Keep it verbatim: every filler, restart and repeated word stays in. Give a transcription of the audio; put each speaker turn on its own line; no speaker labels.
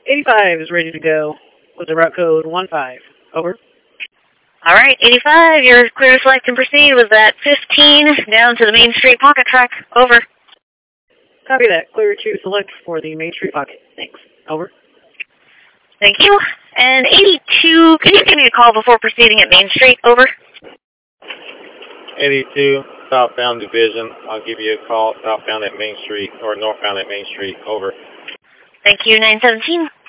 eighty-five is ready to go with the route code one five. Over.
All right, eighty-five, you're clear to select and proceed with that fifteen down to the Main Street pocket track. Over.
Copy that. Clear to select for the Main Street pocket. Thanks. Over.
Thank you. And eighty-two, can you give me a call before proceeding at Main Street? Over.
eighty-two, southbound division. I'll give you a call southbound at Main Street or northbound at Main Street. Over.
Thank you, nine seventeen.